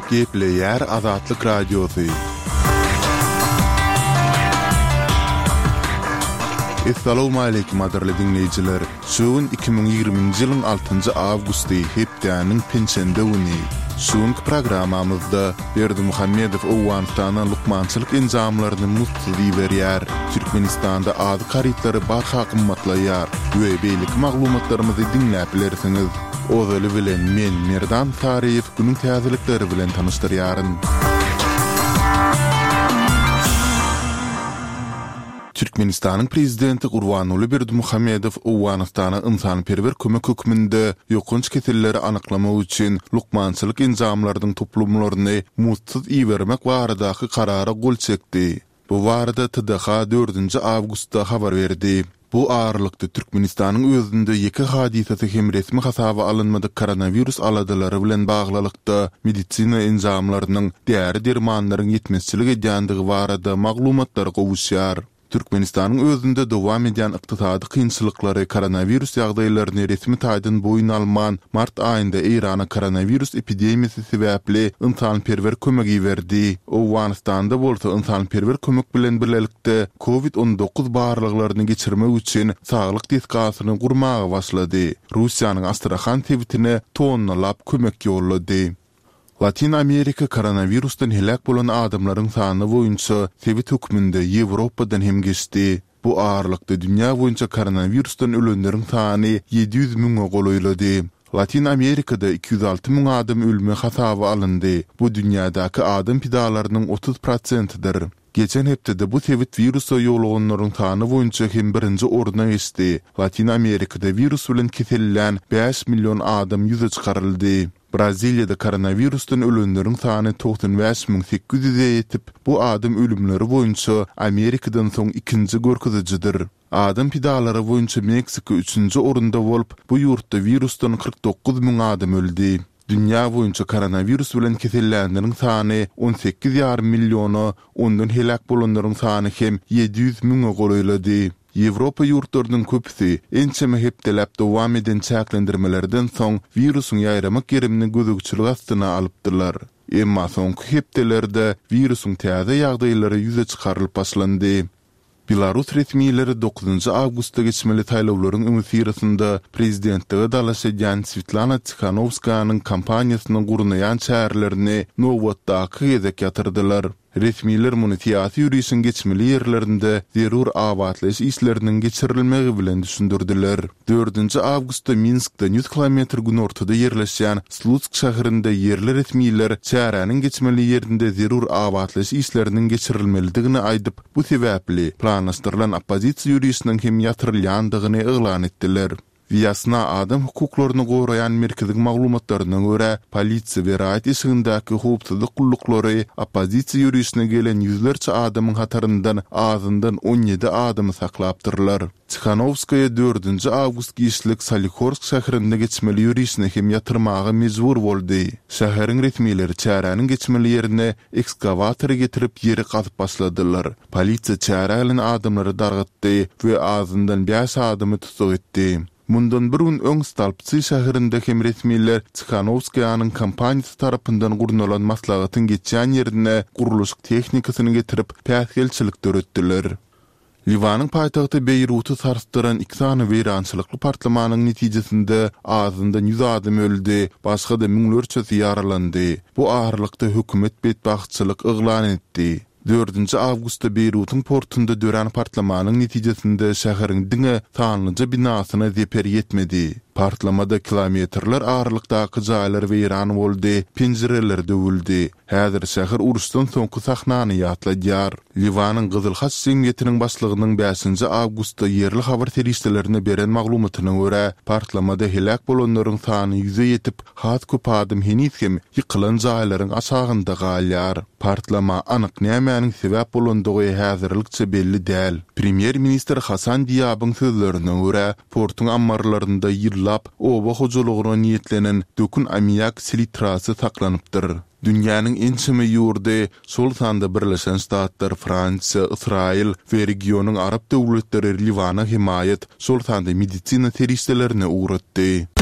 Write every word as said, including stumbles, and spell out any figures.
Gepleyer Azatlyk Radiosu. Assalamu alaykum adarly dinleyijiler. Şuun iki bin ýygrymynjy ýylyň altynjy awgusty hepdeniň pençende güni. Şuňky programmamyzda Berdi Muhammedow Owantanyň lukmançylyk enjamlaryny mutly berýär. Türkmenistanda ady garyplary barha gymmatlaýar. We beýlik maglumatlarymyzy dinläp bilersiňiz. Ozaly bilen men Merdan Tariýew günüň täzelikleri bilen tanışdyrýaryn. Türkmenistanyň prezidenti Gurbanuly Berdimuhammedow Owantanyň ynsanperwer kömek hökmünde ýokunç kesilleri anyklamak üçin lukmançylyk enjamlarynyň toplumlaryny mutsyz iýermek baradaky karara gol çekdi. Bu barada T D H dördünji awgustda habar berdi. Bu ağırlıkta Türkmenistanyň özünde iki hadisesi hem resmi hasaba alınmadı koronavirus aladylary bilen baglanykda medisina enjamlarynyň diğer dermanlaryň yetmezçiligi edýändiги barada maglumatlar gowuşýar. Türkmenistanyň özünde dowam edýän ykdysady kynçylyklary koronavirus ýagdaýlaryny resmi taýdan boyun alman mart aýynda Irana koronavirus epidemiýasy sebäpli ynsanperwer kömegi berdi. Owganistanda bolsa ynsanperwer kömek bilen birlelikde covid on dokuz barlyklaryny geçirmek üçin saglyk deskasyny gurmagy başlady. Russiýanyň Astrahan tebitine tonnalap kömek ýollady. Latin Amerika koronavirusdan helak bolan adamlaryň sany boýunça tebit hökmünde Ýewropadan hem geçdi. Bu ağırlykda dünýä boýunça koronavirusdan ölenleriň sany yedi ýüz miňe golaýlady. Latin Amerikada iki yüz altı miň adam ölüme hasaba alındy. Bu dünýädäki adam pidalarynyň otuz prosentidir. Geçen hepde bu tebit virusa ýoluganlaryň sany boýunça hem birinji oruna geçdi. Latin Amerikada virus bilen kesellen beş milyon adam ýüze çykaryldy. Braziliýada koronavirusdan ölenleriň sany doksan beş miň sekiz ýüze ýetip, bu adam ölümleri boýunça Amerikadan soň ikinji görkezijidir. Adam pidalary boýunça Meksika üçünji orunda bolup, bu ýurtda virusdan kırk dokuz miň adam öldi. Dünya boýunça koronavirus bilen kesellenleriň sany on sekiz ýarym milyona, ondan helak bolanlaryň sany hem yedi ýüz miňe golaýlady. Ýewropa ýurtlarynyň köpüsi ençeme hepdelap dowam eden çäklendirmelerden soň virusyň ýaýramak gerimini gözükçülük astyna alypdylar. Emma soňky hepdelerde virusyň täze ýagdaýlary ýüze çykarylyp başlandy. Belarus resmiýetleri dokuzunji awgustda geçmeli taýlawlaryň ömürçysynda prezidentligi dalaşan Svetlana Tikhanovskanyň kampaniýasyny gurnaýan şäherlerini nowatdaky gezek ýatyrdylar. Resmiýetler muny tiýasy ýürüýüşiň geçmeli ýerlerinde zerur awatlaş işleriniň geçirilmegi bilen düşündirdiler. dördünji awgustda Minskde yüz kilometr günortada ýerleşýän Slutsk şäherinde ýerli resmiýetler şäheriniň geçmeli ýerinde zerur awatlaş işleriniň geçirilmelidigini aýdyp, bu sebäpli planlaşdyrylan oppozisiýa ýürüýüşiniň hem ýatyrylýandygyny eglan etdiler. Vyasna adam hukuklaryny gorayan merkezlik maglumatlaryna görä, polisiýa we raýat işigindäki howpsuzlyk gullukları oppozisiýa ýürüýüşine gelen ýüzlerçe adamyň hataryndan azyndan on ýedi adamy saklapdyrlar. Tikhanovskaya dördünji awgust gişlik Solikorsk şäherinde geçmeli ýürüýüşine hem ýatyrmagy mejbur boldy. Şäheriň resmiýetleri çäranyň geçmeli ýerine ekskavator getirip ýeri gazyp başladylar. Polisiýa çäre bilen adamlary dargatdy we azyndan beş adamy tutuk etdi. Mundan bir gün öň Stalpsy şäherinde hem resmiýetler Tikhanovskaýanyň kampaniýasy tarapyndan gurnulan maslahatyň geçýän ýerine guruluş tehnikasyny getirip päsgelçilik döretdiler. Liwanyň paýtagty Beyruty sarsdyran iki sany weýrançylykly partlamanyň netijesinde azyndan yüz adam öldi, başga da miňlerçesi ýaralandy. Bu ağırlykda hökümet bedbahtçylyk eglan etdi. dördünji awgustda Beyrutyň portunda dören partlamanyň netijesinde şäheriň diňe sanlyca binasyna zeper ýetmedi. Partlamada kilometrler ağırlykdaky jaýlar weýran boldy, penjereler döwüldi. Häzir şäher uruşdan soňky sahnany ýatladýar. Liwanyň Gyzyl Haç Jemgyýetiniň başlygynyň beşinji awgustda ýerli habar terişlerine beren maglumatyna görä, partlamada helak bolanlaryň sany ýüze ýetip, hat köp adam henüz hem ýykylan jaýlaryň aşagynda galýar. Partlama anyk nämäniň sebäp bolandygy häzirlikçe belli däl. Premier minister Hasan Diýabyň sözlerine görä, portun ammarlarynda ýyllap oba hojulugyna niýetlenen dökün ammiak silitrasy saklanypdyr. Dünýäniň ençeme ýurdy şol sanda Birleşen Ştatlar, Fransiýa, Israil we regionyň Arab döwletleri Liwana himayet şol sanda medisina terişlerini uğratdy.